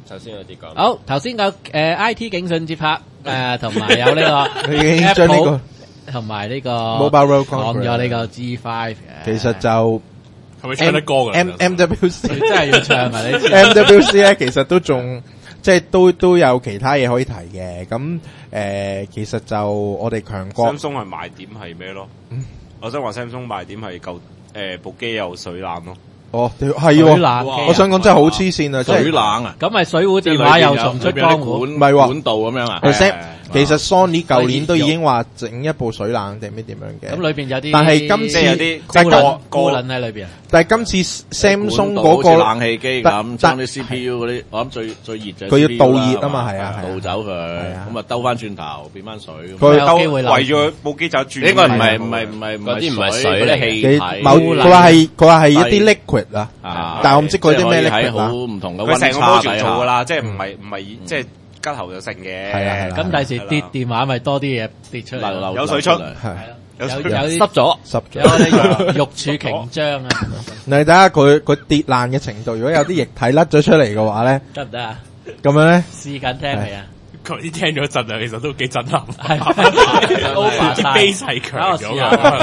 首先有啲講。 好，頭先有IT 警訊接拍同埋有呢個佢已經將呢個同埋呢個 Mobile World 講 Congress 咗呢個 G5 嘅。 其實就係咪唱得歌㗎 ？MWC 真係要唱啊！呢次 MWC 咧，其實都仲即係都有其他嘢可以提嘅。咁其實就我哋強國 Samsung 係賣點係咩咯？我想話 Samsung 賣點係舊部機有水冷咯。 哦，係水冷喎， 機我想講真係好黐線啊！即係水冷啊， 咁咪水壺電話又重出江湖， 唔係喎管道咁樣啊。 其實 Sony 舊年都已經話整一部水冷定咩點樣嘅。 咁裏邊有啲， 但係今次有啲高冷喺裏邊。 但係今次 Samsung 嗰個冷氣機咁，將啲 CPU 嗰啲，我諗最熱就佢要導熱啊嘛，係啊， 導走佢，咁啊兜翻轉頭變翻水。 佢有機會流。 圍住部機就轉。 應該唔係嗰啲唔係水嗰啲氣體。 佢話係一啲 liquid 啊，但係我唔知佢啲咩 liquid 好唔同嘅佢成個溫差 module 做㗎啦，即係唔係即係吉頭就成嘅。 係啦。 咁第時跌電話咪多啲嘢跌出嚟， 有水出， 有啲濕咗， 有啲玉柱瓊漿啊！ 你睇下佢跌爛嘅程度，如果有啲液體甩咗出嚟嘅話咧， 得唔得啊？ 咁樣咧， 試緊聽未啊？ 佢啲聽咗一陣啊，其實都幾震撼。 係啲 base 係強咗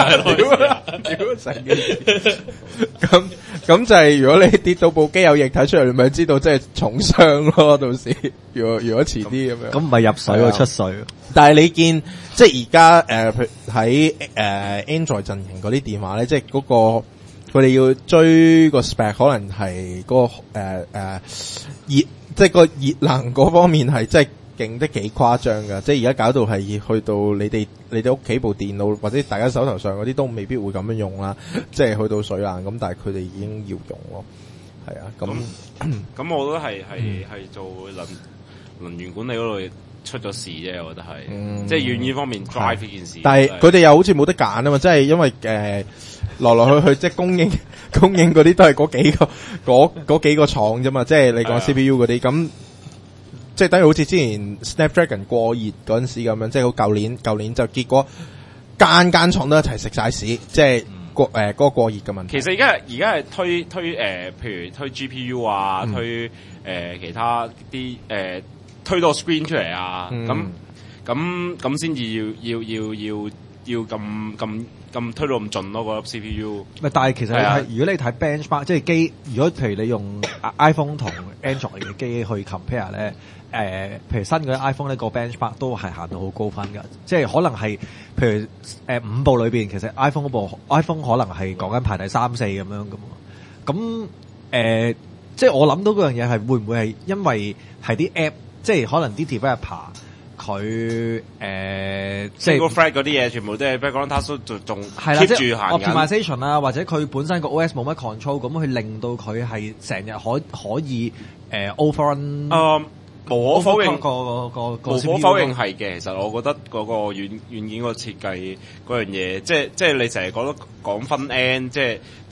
咁就係如果你跌到部機有液體出嚟，你咪知道即係重傷咯。到時如果遲啲咁樣， 咁唔係入水喎，出水。 但係你見即係而家喺Android 陣營嗰啲電話咧，即係嗰個佢哋要追個 spec，可能係嗰個熱，即係個熱能嗰方面係即係勁得幾誇張噶。即係而家搞到係去到你哋屋企部電腦或者大家手頭上嗰啲都未必會咁樣用啦。即係去到水冷咁，但係佢哋已經要用咯。係啊， 咁我都係做能源管理嗰度出咗事啫，我覺得係，即係軟件方面 drive 呢件事。 但係佢哋又好似冇得揀啊嘛，即係因為來去即係供應嗰啲都係嗰幾個廠啫嘛，即係你講 CPU 嗰啲咁，即係等於好似之前 Snapdragon 過熱嗰陣時咁樣，即係舊年就結果間廠都一齊食晒屎，即係嗰個過熱嘅問題。 其實而家係推譬如推 GPU 啊，推其他啲推多 screen 出嚟啊，咁先至要咁推到咁盡咯，個 CPU。 但係其實你睇，如果你睇 benchmark，即係機，如果譬如你用 iPhone 同 Android 嘅機去 compare 咧，譬如新嗰啲 iPhone 呢個 benchmark 都係行到好高分㗎，即係可能係譬如5部裏邊，其實 iPhone 可能係講緊排第3、4咁樣㗎嘛。咁即係我諗到嗰樣嘢係會唔會係因為係啲 app，即係可能啲 developer 佢即係 single thread 嗰啲嘢，全部都係 background task 仲係啦， keep 即係住行緊 optimization 啊，或者佢本身個 OS 冇乜 control，咁去令到佢係成日可以overrun。 無可否認， 個無可否認係嘅。其實我覺得嗰個軟件個設計嗰樣嘢，即係你成日講分 N， 即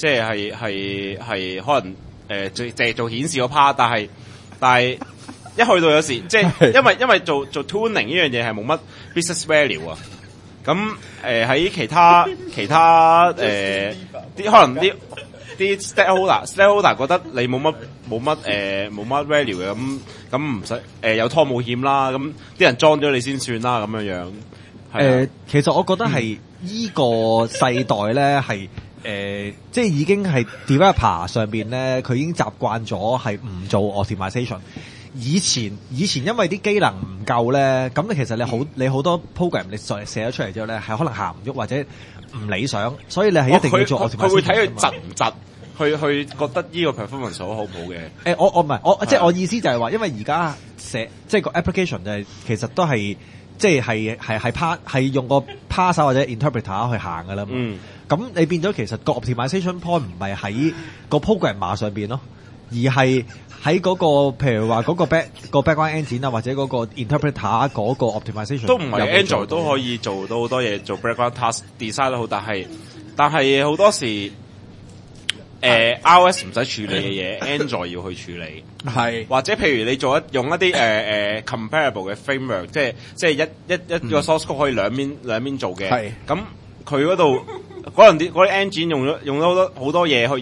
係可能淨係做顯示嗰 part， 但係一去到有時即係因為做 tuning 呢樣嘢係冇乜 business value 啊。咁喺其他啲可能啲 stakeholder 覺得你冇乜 value 嘅，咁唔使有拖冇險啦，咁啲人裝咗你先算啦，咁樣樣。 其實我覺得係依個世代咧係即係已經係 developer 上邊咧，佢已經習慣咗係唔做 optimization。以前因為啲機能唔夠咧，咁其實你好多 program 你寫咗出嚟之後咧，係可能行唔喐或者唔理想，所以你係一定要做 optimization。佢會睇佢窒唔窒，去覺得呢個 performance 好唔好嘅。 我唔係即係我意思就係話，因為而家即係個 application 就係其實都係即係用個 parser 或者 interpreter 去行㗎啦嘛。咁你變咗其實個 optimization point 唔係喺個 programmer 上邊咯，而係喺嗰個譬如話嗰個 background engine 啊，或者嗰個 interpreter 嗰個 optimization 都唔係 Android 都可以做到好多嘢，做 background task design 得好，但係好多時iOS 唔使處理嘅嘢，Android 要去處理。係或者譬如你用一啲comparable 嘅 framework， 即係一個 source code 可以兩邊做嘅。係咁佢嗰度可能啲engine 用咗好多嘢去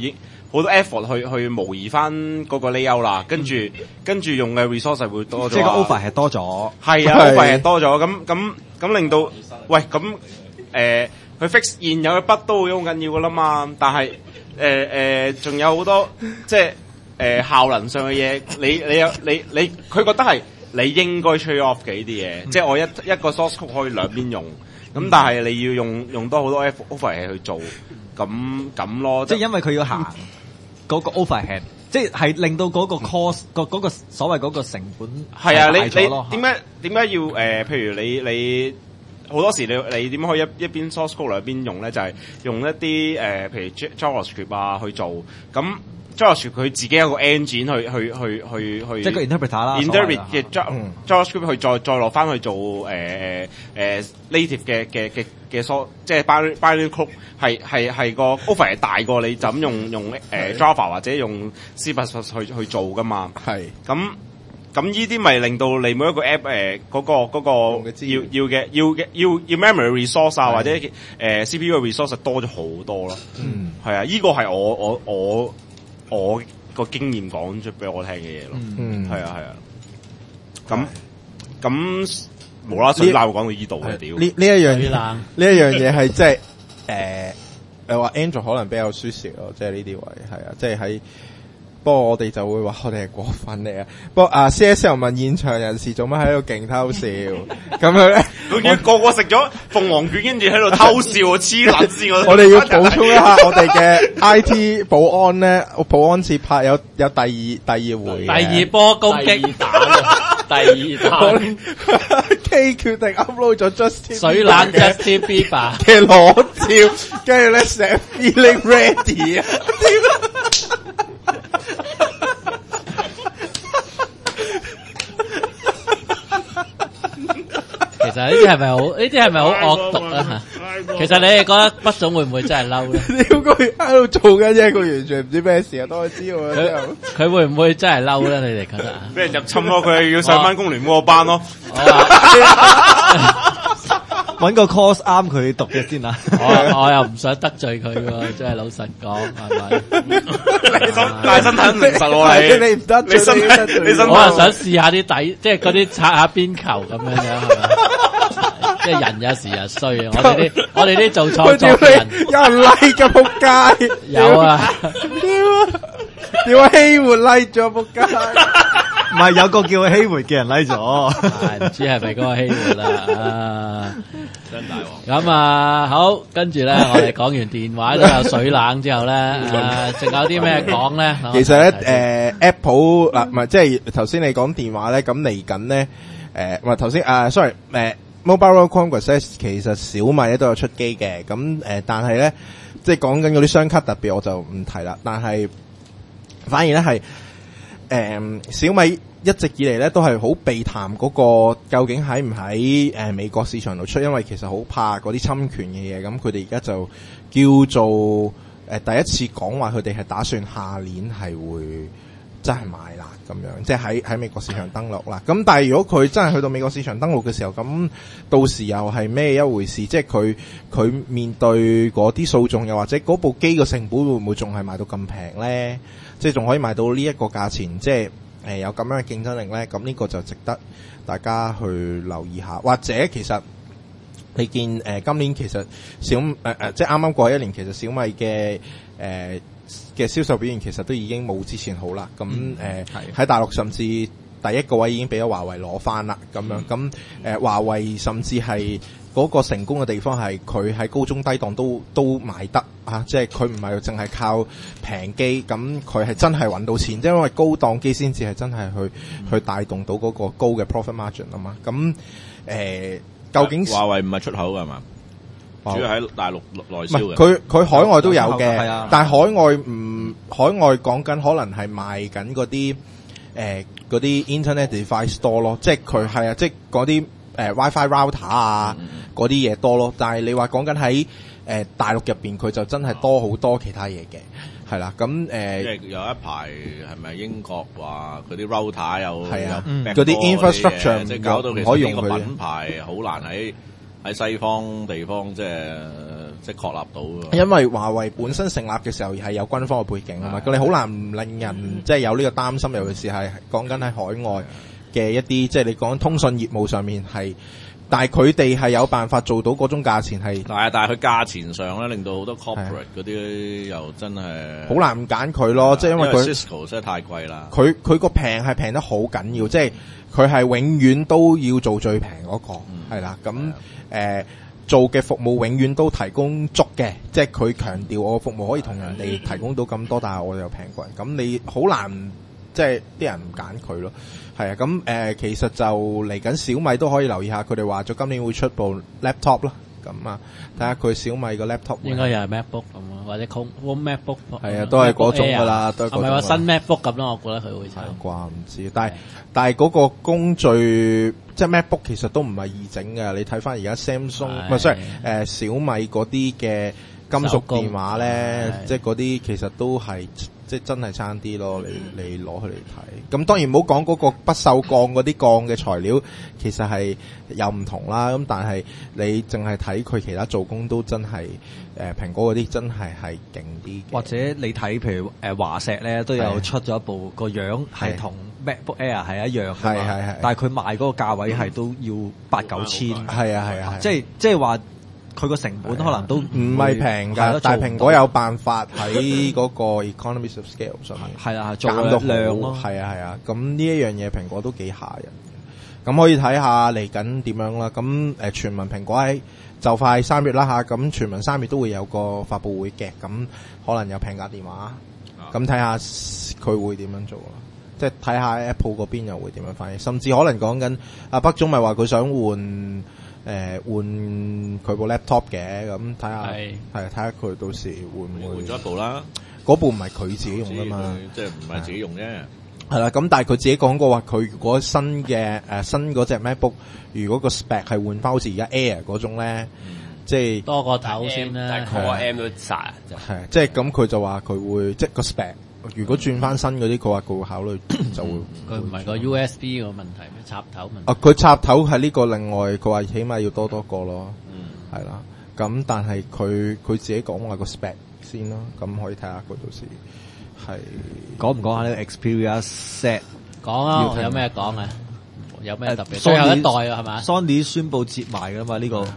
好多 effort 去模擬翻嗰個 layout 啦，跟住用嘅 resource 會多咗， 即係個 overhead 多咗， 係啊 overhead 多咗，咁令到喂咁佢 fix 現有嘅筆都會好緊要噶啦嘛，但係仲有好多即係效能上嘅嘢，你佢覺得係你應該 trade off 嘅呢啲嘢，即係我一個 source code 可以兩邊用，咁但係你要用多好多 overhead 去做，咁咯， 即係因為佢要行嗰個 overhead，即係令到嗰個 cost 嗰個所謂嗰個成本係啊，你點解要譬如你好多時你點可以一邊 source code 兩邊用咧？就係用一啲譬如 JavaScript 啊去做，咁 JavaScript 佢自己有個 engine 去即係個 interpreter 啦 ，interpret 嘅 JavaScript 去再落翻去做native 嘅即係 binary code 係個 overhead 大過你就咁用Java 或者用 C++ 去做噶嘛，係咁呢啲咪令到你每一個 app 嗰個要 memory resource 啊或者CPU 嘅 resource 多咗好多咯，係啊，呢個係我個經驗講出俾我聽嘅嘢咯，係啊，咁無啦水冷會講到呢度嘅屌， 呢一樣嘢係即係你話 Android 可能比較舒適咯，即係呢啲位係啊，即係喺。不過我哋就會話我哋係過分嚟啊！不過CS 又問現場人士做乜喺度勁偷笑，咁樣咧， 佢見個個食咗鳳凰卷，跟住喺度偷笑，黐撚線我哋要補充一下我哋嘅 IT 保安咧，保安節拍有第二回， 第二波攻擊，第二彈 K 決定 upload 咗 Justin 水冷 Justin Bieber 嘅裸照，跟住咧寫 feeling ready 啊！ 其實呢啲係咪好惡毒啊？其實你哋覺得畢總會唔會真係嬲咧？ 屌佢喺度做緊啫，佢完全唔知咩事啊！當佢知喎， 佢會唔會真係嬲咧？你哋覺得？ 俾人入侵咯，佢要上翻工聯嗰個班咯。 搵個 course 啱佢讀嘅先啊！ 我又唔想得罪佢喎，真係老實講，係咪？ 但係身體唔誠實喎， 你唔得， 你身體， 我係想試下啲底，即係嗰啲擦下邊球咁樣樣，係咪？即係人有時又衰啊！我哋啲做創作嘅人， 有人 like 嘅仆街， 有啊！ 屌希活 like 咗仆街。 唔係有個叫希活嘅人 like 咗， 唔知係咪嗰個希活啦？ 真大鑊！ 咁啊，好，跟住咧，我哋講完電話都有水冷之後咧，仲有啲咩講咧？ 其實咧，Apple 嗱，唔係即係頭先你講電話咧，咁嚟緊咧，唔係頭先sorry，Mobile World Congress 咧，其實小米咧都有出機嘅，咁但係咧，即係講緊嗰啲雙卡特別我就唔提啦，但係反而咧係。小米一直以嚟咧都係好避談嗰個究竟喺唔喺美國市場度出，因為其實好怕嗰啲侵權嘅嘢，咁佢哋而家就叫做第一次講話佢哋係打算下年係會真係賣啦咁樣，即係喺美國市場登陸啦。咁但係如果佢真係去到美國市場登陸嘅時候，咁到時又係咩一回事？即係佢面對嗰啲訴訟，又或者嗰部機嘅成本會唔會仲係賣到咁平咧？即係仲可以賣到呢一個價錢，即係有咁樣嘅競爭力咧，咁呢個就值得大家去留意下。或者其實你見今年其實即係啱啱過去一年，其實小米嘅銷售表現其實都已經冇之前好啦。咁喺大陸甚至第一個位已經俾咗華為攞翻啦，咁樣咁華為甚至係嗰個成功嘅地方係佢喺高中低檔都賣得啊！即係佢唔係淨係靠平機，咁佢係真係揾到錢，即係因為高檔機先至係真係去帶動到嗰個高嘅 profit margin 啊嘛。咁究竟華為唔係出口㗎嘛？主要喺大陸內銷嘅。 佢海外都有嘅， 啊、 但係海外講緊可能係賣緊嗰啲嗰啲 internet device 多咯，即係佢係啊，即係嗰啲WiFi router 啊嗰啲嘢多咯。但係你話講緊喺大陸入邊，佢就真係多好多其他嘢嘅，係啦。咁即係有一排係咪英國話嗰啲 router 有嗰啲 infrastructure 即係搞到其實呢個品牌好難喺西方地方即係即係確立到㗎。 因為華為本身成立嘅時候係有軍方嘅背景啊嘛，咁你好難唔令人即係有呢個擔心，尤其是係講緊喺海外嘅一啲，即係你講通訊業務上面係，但係佢哋係有辦法做到嗰種價錢係， 但係佢價錢上咧，令到好多 corporate 嗰啲又真係好難揀佢咯，即係因為佢 Cisco 真係太貴啦。 佢個平係平得好緊要，即係佢係永遠都要做最平嗰個，係啦，咁做嘅服務永遠都提供足嘅，即係佢強調我服務可以同人哋提供到咁多，但係我又平過人，咁你好難即係啲人唔揀佢咯。係啊，咁其實就嚟緊小米都可以留意下，佢哋話咗今年會出部 laptop 啦，咁啊睇下佢小米個 laptop 應該又係 MacBook 咁啊，或者 Home MacBook 係啊，都係嗰種噶啦，都係嗰種。 係咪話新 MacBook 咁咯？我覺得佢會係啩，唔知，但係嗰個工序即係 MacBook 其實都唔係易整嘅，你睇翻而家 Samsung 唔係 sorry 小米嗰啲嘅金屬電話咧，即係嗰啲其實都係。即係真係差啲咯，你攞佢嚟睇。咁當然唔好講嗰個不鏽鋼嗰啲鋼嘅材料，其實係有唔同啦。咁但係你淨係睇佢其他做工都真係蘋果嗰啲真係勁啲。 或者你睇譬如華碩咧都有出咗一部個樣係同 MacBook Air 係一樣嘅嘛，係但係佢賣嗰個價位係都要8-9千。係啊，即係話。佢個成本可能都唔係平㗎，但係蘋果有辦法喺嗰個 economies of scale 上面係啊， 做到量咯，係啊，咁呢一樣嘢蘋果都幾嚇人嘅。咁可以睇下嚟緊點樣啦。咁傳聞蘋果喺就快3月啦嚇，咁傳聞3月都會有個發佈會嘅，咁可能有平價電話，咁睇下佢會點樣做啦。即係睇下 Apple 嗰邊又會點樣反應，甚至可能講緊阿北總咪話佢想換佢部 laptop 嘅，咁睇下睇下佢到時會唔會換咗一部啦？ 嗰部唔係佢自己用噶嘛， 即係唔係自己用啫。 係啦，咁但係佢自己講過話，佢如果新嗰隻 MacBook，如果個 spec 係換翻好似而家 Air 嗰種咧，即係多個頭先啦， 但係 Core M 都殺係即係咁佢就話佢會即係個 spec。如果轉翻新嗰啲，佢話佢會考慮就會。 佢唔係個 USB 個問題咩？插頭問題。 啊，佢插頭係呢個另外，佢話起碼要多個咯。係啦。咁但係佢自己講話個 spec 先咯，咁可以睇下佢到時係講唔講下呢個 Xperia Z？ 講啊，有咩講啊？有咩特別？最後一代啊，係嘛 ？Sony 宣佈接埋噶嘛？呢個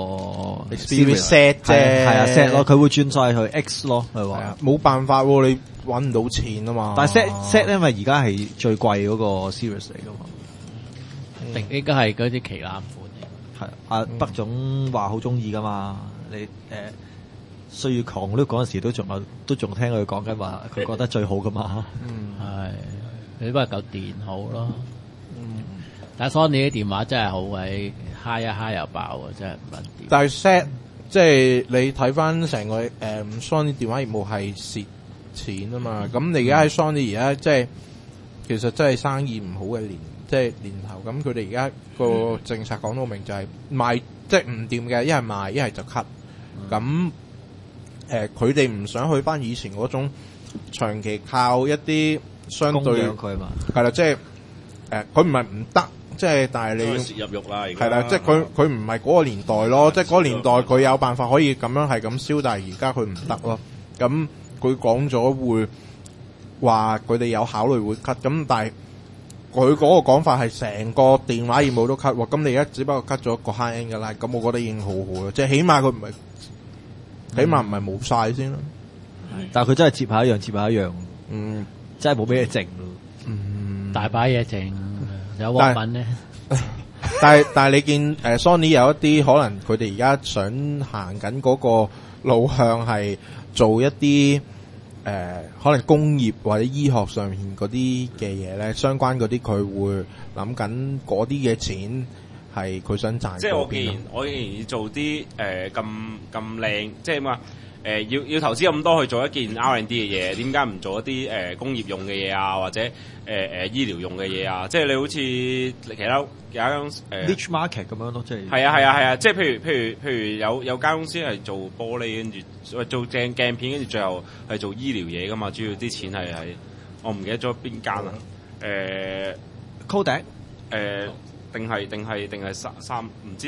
Xperia Z 啫， 係啊 Z 咯，佢會轉晒去 X 咯，係話冇辦法喎，你搵唔到錢啊嘛。 但係 Z 因為而家係最貴嗰個 series 嚟噶嘛， 定應該係嗰啲旗艦款嚟。 係阿北總話好中意噶嘛？你歲月狂都嗰陣時都仲聽佢講緊話，佢覺得最好噶嘛。 係你不過夠電好咯。但係 Sony 啲電話真係好鬼嗨一嗨又爆啊！真係唔撚掂。 但係 set 即係你睇翻成個Sony 電話業務係蝕錢啊嘛。咁你而家喺 Sony 而家即係其實真係生意唔好嘅即係年頭。咁佢哋而家個政策講到明就係賣即係唔掂嘅，一係賣一係就 cut。咁佢哋唔想去翻以前嗰種長期靠一啲相對佢嘛係啦，即係佢唔係唔得。即係，但係你要蝕入肉啦， 係啦，即係佢唔係嗰個年代咯，即係嗰個年代佢有辦法可以咁樣係咁燒，但係而家佢唔得咯。咁佢講咗會話佢哋有考慮會 cut，咁但係佢嗰個講法係成個電話業務都 cut，咁你而家只不過 cut 咗個 high end 嘅啦，咁我覺得已經好好啦，即係起碼佢唔係，起碼唔係冇晒先啦。 但係佢真係接下一樣，真係冇咩嘢剩咯， 大把嘢剩。有貨品咧， 但係你見Sony 有一啲可能佢哋而家想行緊嗰個路向係做一啲可能工業或者醫學上面嗰啲嘅嘢咧，相關嗰啲佢會諗緊嗰啲嘅錢係佢想賺。 即係我既然要做啲咁靚，即係嘛要投資咁多去做一件 R&D 嘅嘢，點解唔做一啲工業用嘅嘢啊，或者醫療用嘅嘢啊？即係你好似其他有間 niche market 咁樣咯，即係係啊，即係譬如有間公司係做玻璃，跟住做鏡片，跟住最後係做醫療嘢噶嘛，主要啲錢係喺我唔記得咗邊間啦， Kodak 定係三唔知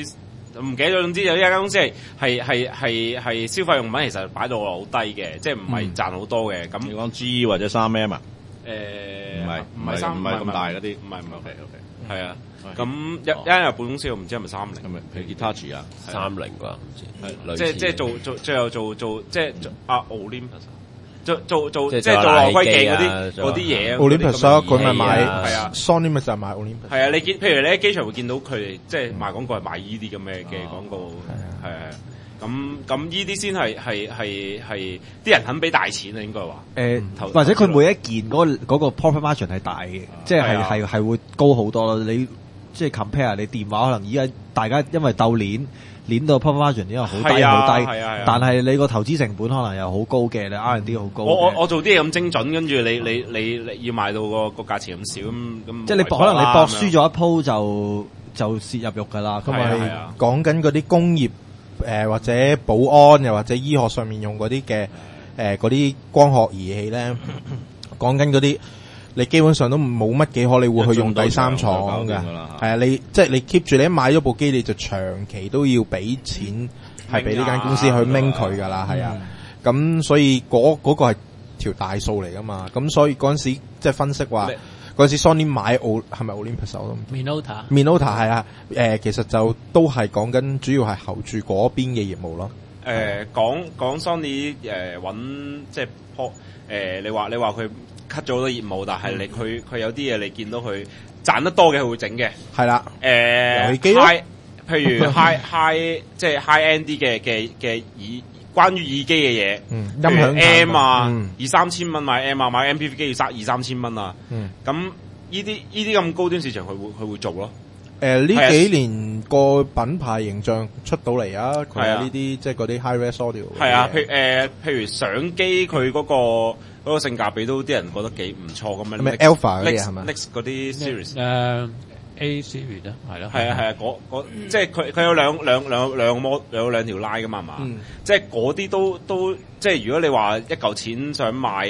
唔記得咗，總之有一間公司係消費用品，其實擺到好低嘅，即係唔係賺好多嘅。咁你講 G 或者3M啊？ 唔係咁大嗰啲， 唔係 OK，係啊。咁一間日本公司我唔知係咪30， 咁咪譬如 Hitachi 啊 30啩，唔知係即係做最後做即係Olympus。做即係即係做內窺鏡嗰啲嘢 Olympus 佢咪買係啊 Sony 咪就係買 Olympus。 係啊，你見譬如你喺機場會見到佢哋即係賣廣告係賣依啲咁嘅廣告，係啊。咁依啲先係啲人肯俾大錢啊，應該話或者佢每一件嗰個 profit margin 係大嘅，即係係會高好多咯。你即係 compare 你電話可能依家大家因為鬥鏈到 profit margin 因為好低好低，但係你個投資成本可能又好高嘅，你 R&D 好高。 我做啲嘢咁精準，跟住你要賣到個價錢咁少咁， 即係你可能你博輸咗一鋪就蝕入肉㗎啦。 咁咪講緊嗰啲工業或者保安又或者醫學上面用嗰啲嘅嗰啲光學儀器咧，講緊嗰啲。你基本上都冇乜幾可，你會去用第三廠嘅，係啊，你即係你 keep 住你一買咗部機，你就長期都要俾錢，係俾呢間公司去掹佢噶啦，係啊，咁所以嗰個係條大數嚟噶嘛，咁所以嗰陣時即係分析話嗰陣時 Sony 買係咪 Olympus 我都唔知 Minolta 係啊，其實就都係講緊主要係候住嗰邊嘅業務咯。 講 Sony 揾即係你話佢。cut 咗好多業務，但係佢有啲嘢你見到佢賺得多嘅佢會整嘅， 係啦， 遊戲機譬如 high 即係 high end 啲嘅關於耳機嘅嘢， 音響 M 啊，2-3千蚊買 M 啊，買 MPV 機要2-3千蚊啊，咁呢啲咁高端市場佢會做咯。 呢幾年個品牌形象出到嚟啊，佢有呢啲即係嗰啲 high res audio。 係啊，譬如相機佢嗰個性價比都啲人覺得幾唔錯咁樣。 咩 Alpha 嗰啲係咪 ？Next 嗰啲 series A series 啊，係咯。 係啊，即係佢有兩條拉噶嘛，係嘛？即係嗰啲都即係如果你話一嚿錢想買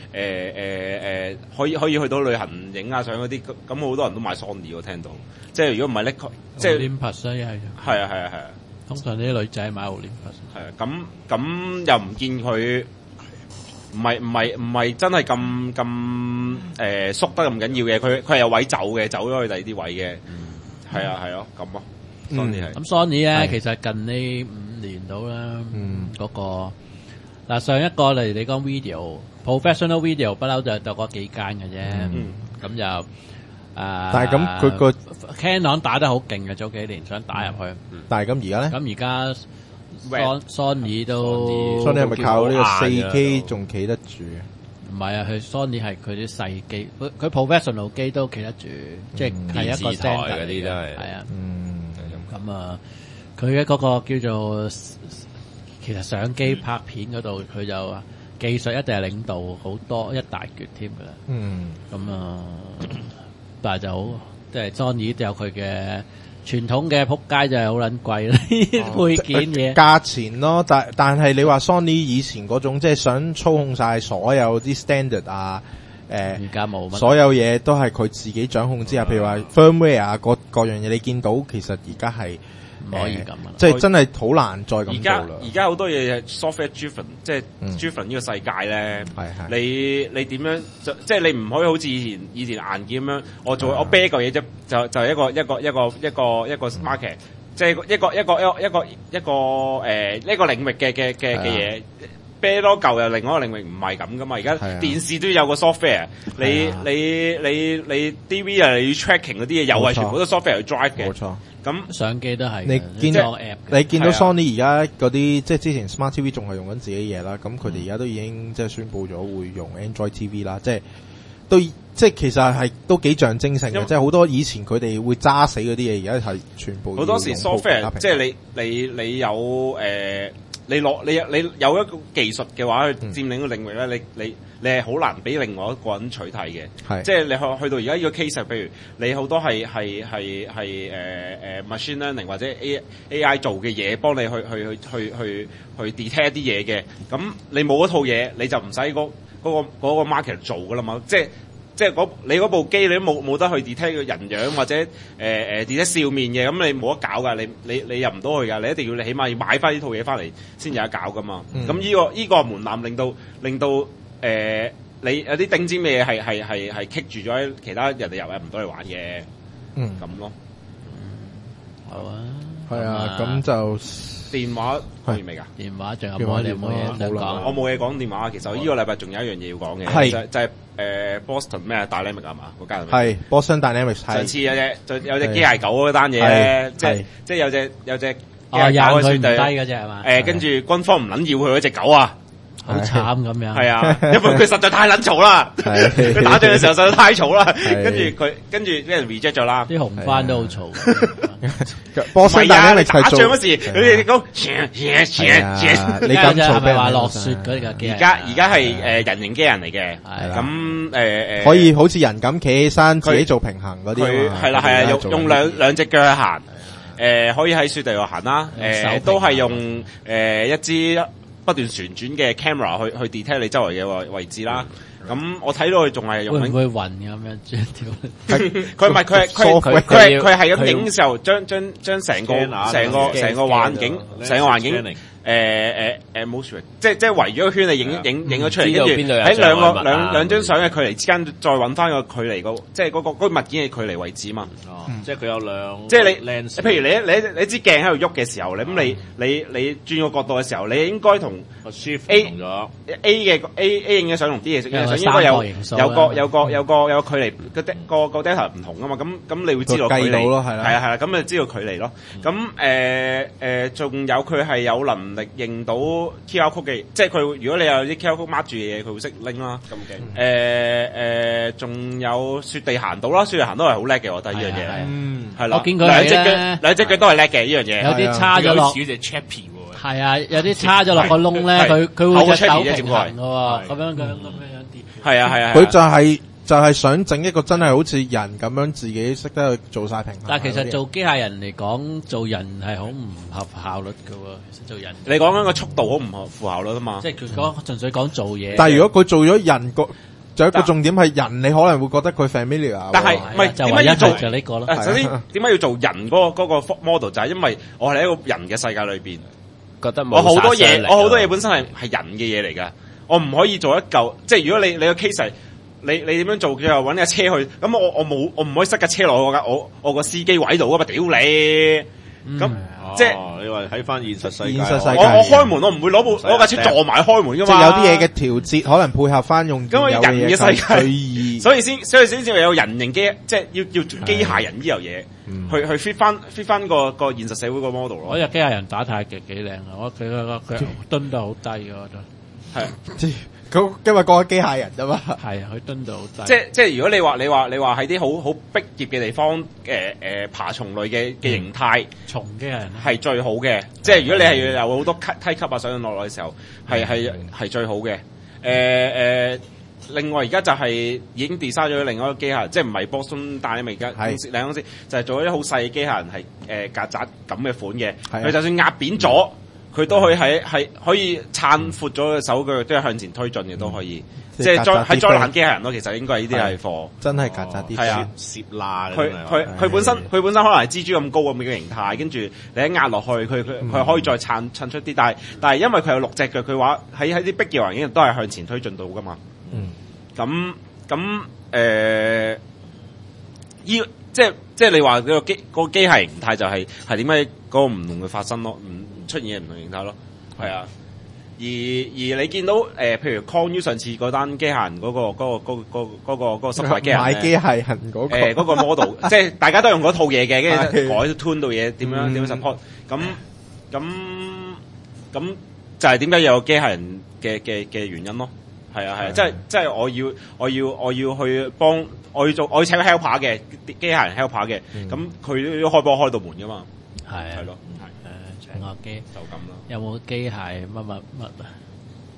可以去到旅行影下相嗰啲，咁好多人都買 Sony 我聽到。即係如果唔係咧，即係 Olympus 係啊。 通常啲女仔買 Olympus。 係啊，咁又唔見佢。唔係真係咁縮得咁緊要嘅，佢係有位走嘅，走咗去第二啲位嘅，係啊咁啊。Sony 係咁 Sony 咧，其實近呢5年到啦，嗰個嗱上一個嚟你講 video professional video 不嬲就嗰幾間嘅啫，咁就但係咁佢個 Canon 打得好勁嘅，早幾年想打入去， 但係咁而家咧？ 咁而家。Sony 都 Sony 係咪靠呢個4K 仲企得住？ 唔係啊，佢 Sony 係佢啲細機，佢 professional 機都企得住，即係係一個 standard 嗰啲都係。 係啊，咁啊，佢嘅嗰個叫做其實相機拍片嗰度，佢就技術一定係領導好多一大橛添㗎啦。咁啊，但係就好，即係 Sony 都有佢嘅。傳統嘅仆街就係好撚貴啦，配件嘢價錢咯，但係你話 Sony 以前嗰種即係想操控晒所有啲 standard 啊， 而家冇乜， 所有嘢都係佢自己掌控之下，譬如話 firmware 啊，各樣嘢你見到其實而家係唔可以咁啊， 即係真係好難再咁做啦。 而家好多嘢係 software driven，即係 driven 呢個世界咧，你點樣即係你唔可以好似以前硬件咁樣，我啤嚿嘢啫，就一個 market，即係一個領域嘅嘢。啤多嚿又另外一個領域唔係咁噶嘛，而家電視都有個 software，你 DV 啊，你要 tracking 嗰啲嘢又係全部都 software 去 drive 嘅。 冇錯， 咁相機都係你見到 app， 你見到 Sony 而家嗰啲即係之前 Smart TV 仲係用緊自己嘢啦，咁佢哋而家都已經即係宣佈咗會用 Android TV 啦，即係都即係其實係都幾象徵性嘅，即係好多以前佢哋會揸死嗰啲嘢，而家係全部好多時 software 即係你有你有一個技術嘅話，去佔領個領域咧，你係好難俾另外一個人取替嘅。係，即係你去到而家呢個 case，譬如你好多係machine learning 或者 AI 做嘅嘢，幫你去 detect 一啲嘢嘅。咁你冇嗰套嘢，你就唔使嗰個 market 做噶啦嘛。即即係你嗰部機你都冇得去 detect 個人樣或者detect 笑面嘅，咁你冇得搞噶，你入唔到去噶，你一定要你起碼要買翻呢套嘢翻嚟先有得搞噶嘛。咁呢個門檻令到你有啲頂尖嘅嘢係棘住咗喺其他人哋入唔到嚟玩嘅，咁咯。 好啊， 係啊，咁就電話講完未㗎？ 電話仲有冇？你有冇嘢想講？ 我冇嘢講電話。其實呢個禮拜仲有一樣嘢要講嘅， 係就係Boston 咩 Dynamics 係嘛？嗰間係 Boston Dynamics。 上次有隻機械狗嗰單嘢咧，即係有隻機械狗佢唔低嘅嗰隻係嘛？ 跟住軍方唔撚要佢嗰隻狗啊！ 好慘咁樣。 係啊，因為佢實在太撚嘈啦，佢打仗嘅時候實在太嘈啦，跟住俾人 reject 咗啦。 啲紅番都好嘈。 波士頓咧， 打仗嗰時佢哋講， 你咁嘈係咪話落雪嗰啲機？ 而家係人形機人嚟嘅，咁可以好似人咁企起身，自己做平衡嗰啲。 係啦，係啊，用兩隻腳去行，可以喺雪地度行啦，都係用一支不斷旋轉嘅 camera 去 detect 你周圍嘅位置啦。咁我睇到佢仲係用會唔會暈咁樣轉條？ 佢唔係佢係咁影嘅時候，將成個環境motion 即係圍咗個圈嚟影咗出嚟，跟住喺兩張相嘅距離之間再揾翻個距離即係嗰個物件嘅距離位置嘛。 即係佢有兩， 即係你，譬如你支鏡喺度喐嘅時候，咁你轉個角度嘅時候，你應該同 A 影嘅相同 D 嘅相應該有個距離個 data 唔同啊嘛。咁你會知道距離咯，係啦，咁就知道距離咯。咁仲有佢係有能力認到 QR code 嘅，即係佢如果你有啲 QR code mark 住嘅嘢，佢會識拎啦。咁勁。仲有雪地行到啦，雪地行到係好叻嘅，我覺得呢樣嘢。係啦， 我見佢兩隻腳都係叻嘅呢樣嘢。 有啲叉咗落， 隻 Chappie 喎。 係啊，有啲叉咗落個窿咧，佢會隻手平衡嘅喎，咁樣跌。 係啊， 佢就係想整一個真係好似人咁樣，自己識得去做晒平衡。 但係其實做機械人嚟講，做人係好唔合效率嘅喎。其實做人， 你講緊個速度好唔合乎效率啊嘛。 即係佢講純粹講做嘢。 但係如果佢做咗人仲有一個重點係人，你可能會覺得佢 familiar。 但係唔係點解要做就呢個咯？ 首先點解要做人嗰個 model 就係因為我係喺一個人嘅世界裏邊， 覺得我好多嘢本身係人嘅嘢嚟㗎，我唔可以做一嚿。即係如果你個 case 係你點樣做，佢又揾架車去，咁我唔可以塞架車落我個司機位度㗎嘛？屌你！咁即係你話喺翻現實世界， 我開門我唔會攞架車撞埋開門㗎嘛。 即係有啲嘢嘅調節可能配合翻用因為人嘅世界，所以先至有人形機，即係要機械人呢樣嘢，去 fit 翻個現實社會個 model 咯。 嗰隻機械人打太極幾靚啊！佢蹲到好低嘅，我覺得係因為個機械人啫嘛。 係佢蹲到好低。 即係如果你話喺啲好逼仄嘅地方，爬蟲類嘅形態， 蟲機械人係最好嘅。即係如果你係有好多梯級啊上落嘅時候，係最好嘅。另外而家就係已經 design 咗另外一個機械人，即係唔係 Boston Dynamics兩公司就係做咗啲好細嘅機械人，係曱甴咁嘅款嘅。佢就算壓扁咗，佢都可以係可以撐闊咗嘅手腳，都係向前推進嘅都可以。即係喺災難機械人咯，其實應該呢啲係貨， 真係曱甴啲係啊攝罅。 佢本身可能係蜘蛛咁高咁嘅形態，跟住你一壓落去，佢可以再撐出啲。但係因為佢有6隻腳，佢話喺啲逼嘅環境都係向前推進到噶嘛。咁即係你話個機械形態就係點解嗰個唔同會發生咯，唔出現嘅唔同形態咯，係啊。而你見到譬如 Con U 上次嗰單機械人嗰個失敗機械人買機械人嗰個 model， 即係大家都用嗰套嘢嘅，跟住改 tune 到嘢點樣 support， 咁就係點解有機械人嘅原因咯。係啊，即係我要去幫我要請個 helper 嘅機械人 helper 嘅，咁佢都開波開到門噶嘛。係咯， 請個機就咁啦。 有冇機械乜啊？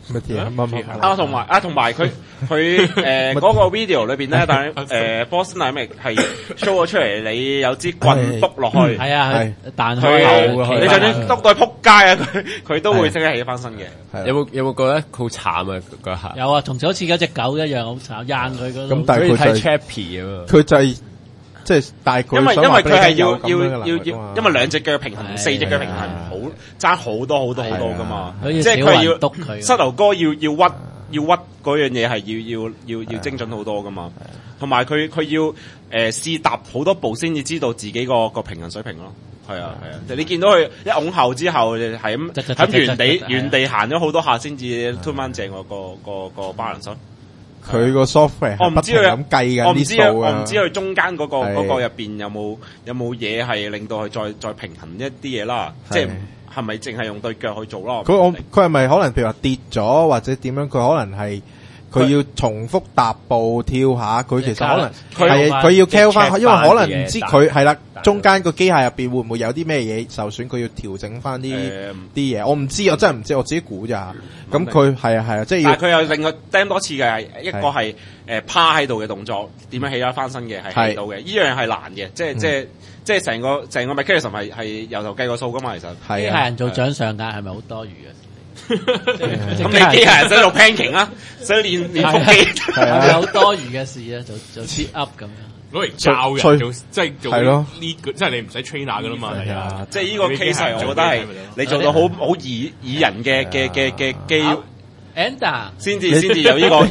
乜嘢乜同埋佢嗰個 video 裏邊咧，但係Boston Dynamics係 show 咗出嚟，你有支棍篤落去， 係啊，彈佢開你就算篤到去撲街啊，佢都會即刻起翻身嘅。 有冇覺得好慘啊？嗰下有啊，同好似嗰只狗一樣好慘，掗佢嗰度。 咁但係佢睇 Chappie 啊嘛， 佢就係即係大概， 因為佢係要， 因為兩隻腳平衡，四隻腳平衡好爭好多噶嘛， 即係佢係要督佢膝頭哥要屈嗰樣嘢係要精準好多噶嘛，同埋佢要試踏好多步先至知道自己個平衡水平咯。係啊，你見到佢一拱後之後，係咁喺原地行咗好多下先至推翻正個 balance。 佢個 software 我唔知佢咁計嘅啲數我唔知佢中間嗰個入邊有冇嘢係令到佢再平衡一啲嘢啦，即係咪淨係用對腳去做咯？ 佢係咪可能譬如話跌咗或者點樣？佢可能係佢要重複踏步跳下，佢其實可能佢要 cal 翻，因為可能唔知佢係啦，中間個機械入邊會唔會有啲咩嘢受損，佢要調整翻啲嘢。我唔知，我真係唔知，我自己估咋。咁佢係啊，即係要。但係佢有另外 demo 多次嘅，一個係趴喺度嘅動作，點樣起得翻身嘅係起到嘅，呢樣係難嘅，即係成個 mechanism 係由頭計個數噶嘛，其實。 機械人做掌上壓係咪好多餘嘅？ 咁你機械人使做 planking 啊，使練腹肌， 係好多餘嘅事啊，做 sit up 咁樣， 攞嚟教人做，即係做呢即係你唔使 trainer 噶啦嘛，係啊， 即係呢個 case 我覺得係你做到好擬人嘅肌。 Enda 先至有呢個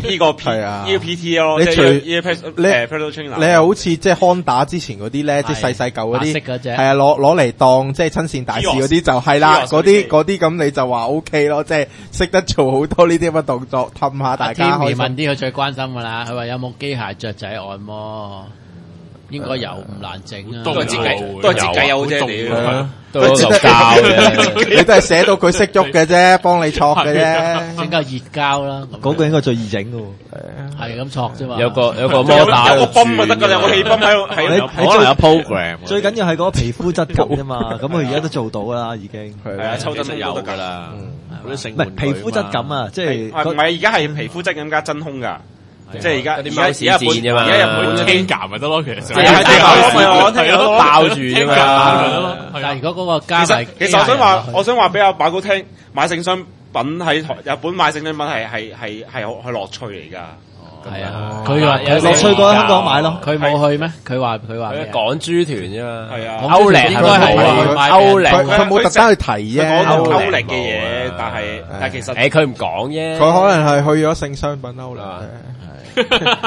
PT 咯，即係呢個 personal trainer。 你係好似即係康打之前嗰啲咧，即係細嚿嗰啲，係啊，攞嚟當即係親善大使嗰啲就係啦，嗰啲咁你就話 OK 咯，即係識得做好多呢啲咁嘅動作，氹下大家開心。 問啲佢最關心噶啦，佢話有冇機械雀仔按摩？應該有，唔難整啊。 都係自己有啫，你都係塑膠嘅， 你都係寫到佢識喐嘅啫，幫你搓嘅啫， 整個熱膠啦。 嗰個應該最易整嘅喎， 係咁搓啫嘛。 有個摩打， 有個泵咪得㗎，有個氣泵喺度， 可能有 program。 最緊要係嗰個皮膚質感啫嘛，咁佢而家都做到啦，已經。 係啊，抽真有㗎啦。 唔係皮膚質感啊，即係唔係而家係皮膚質感加真空㗎。即係而家啲貓屎墊啫嘛， 而家日本傾夾咪得咯，其實係咯，包住啫嘛。 但係如果嗰個加埋， 其實我想話俾阿寶哥聽，買性商品喺日本買性商品係樂趣嚟㗎。 係啊，佢話樂趣過喺香港買咯， 佢冇去咩？佢話港豬團啫嘛。 係啊， 歐力應該係歐力， 佢冇特登去提啫。 歐力嘅嘢，但係其實佢唔講啫。 佢可能係去咗性商品歐力。 係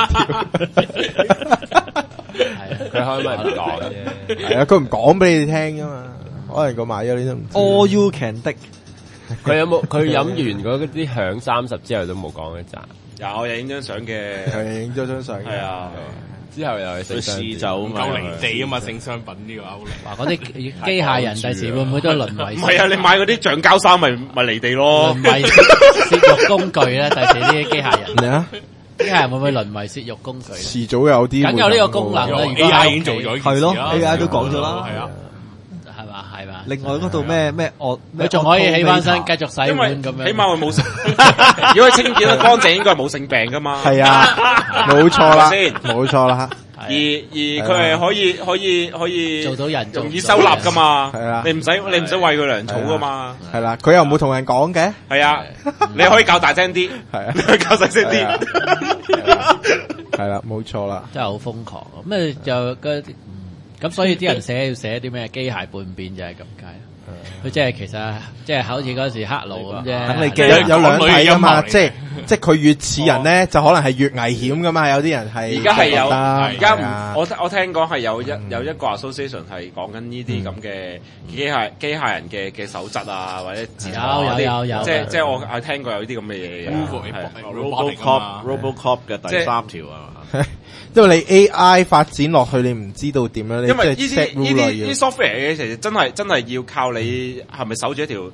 佢開咪唔講啫， 係啊，佢唔講俾你聽噶嘛，可能佢買咗你都唔知。 All you can take。 佢飲完嗰啲響30之後都冇講一陣。 有影張相嘅， 係影咗張相。 係啊， 之後又係試酒唔夠離地啊嘛，性商品呢個歐力。 話嗰啲機械人第時會唔會都淪為？ 唔係啊，你買嗰啲橡膠衫咪離地咯。 淪為攝肉工具咧，第時呢啲機械人。 咩啊？ 機械人會唔會淪為攝肉工具？ 遲早有啲， 梗有呢個功能啦。而家 AI 已經做咗， 係咯 ，AI 都講咗啦， 係啊。 係嘛？ 另外嗰度咩佢仲可以起翻身繼續洗碗咁樣。 起碼佢冇性，如果佢清潔得乾淨，應該係冇性病噶嘛。 係啊，冇錯啦，冇錯啦。 而佢係可以做到人容易收納噶嘛。 係啊， 你唔使餵佢糧草噶嘛。 係啦，佢又冇同人講嘅。 係啊，你可以教大聲啲， 係啊， 你可以教細聲啲。 係啦，冇錯啦。 真係好瘋狂。咁就咁所以啲人要寫啲咩機械叛變就係咁解。佢即係其實即係好似嗰時黑奴咁啫。 等你有兩睇噶嘛，即係佢越似人咧，就可能係越危險噶嘛。有啲人係而家係有，而家我聽講係有一個 association 係講緊呢啲咁嘅機械人嘅守則啊，或者有， 即係我係聽過有啲咁嘅嘢嘅。 RoboCop 嘅第3條啊。 因為你 AI 發展落去，你唔知道點樣。 因為呢啲 software 嘅其實真係要靠你係咪守住一個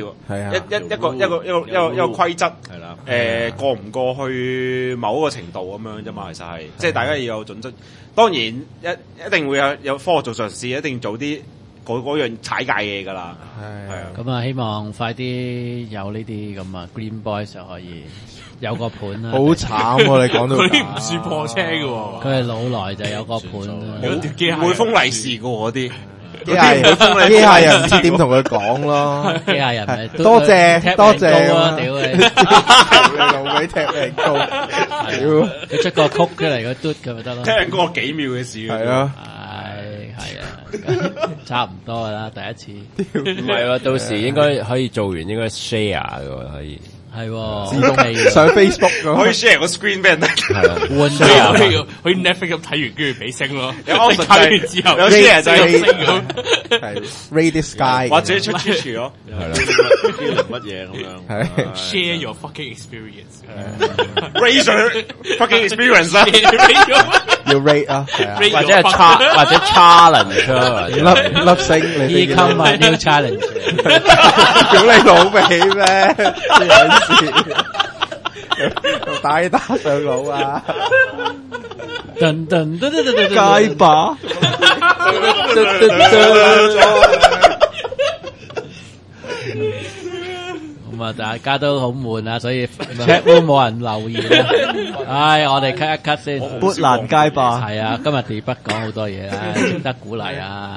規則係啦。過唔過去某一個程度咁樣啫嘛，其實係即係大家要有準則。當然一定會有科學做嘗試，一定做啲嗰樣踩界嘢㗎啦。係啊， 咁啊，希望快啲有呢啲咁啊 Green Boys 就可以有個盤啦。 好慘喎！你講到佢啲唔算破車嘅喎， 佢係老來就有個盤啦。 有條機械唔會封利是嘅嗰啲。 機械人唔知點同佢講咯， 機械人咪多謝踢多謝命高啊！屌你， 你老鬼踢命高，屌佢出個曲出嚟，佢嘟佢咪得咯。 聽嗰個幾秒嘅事。 係啊， 係啊，差唔多噶啦，第一次。 唔係喎，到時應該可以做完，應該 share 嘅喎，可以。 係自動上 Facebook 可以 share 個 screen 俾人睇。 係啊， 換所以咗可以 Netflix 咁睇完，跟住俾星咯。 有 option 睇完之後， 有 share 就係星咁。 係 Read Sky 或者出 Twitch 咯， 係啦，乜嘢咁樣係 Share your fucking experience。 Razor fucking experience 啦。 要 rate 啊，係啊， 或者係或者 challenge 啊， 粒星你 Become a new challenge。 屌你老味咩？打上腦啊！ 噔噔噔噔噔街霸。 咁啊，大家都好悶啊，所以 chat room 冇人留言啊。唉，我哋 cut 一 cut 先。 砵蘭街霸。 係啊，今日 debug 講好多嘢啦，值得鼓勵啊。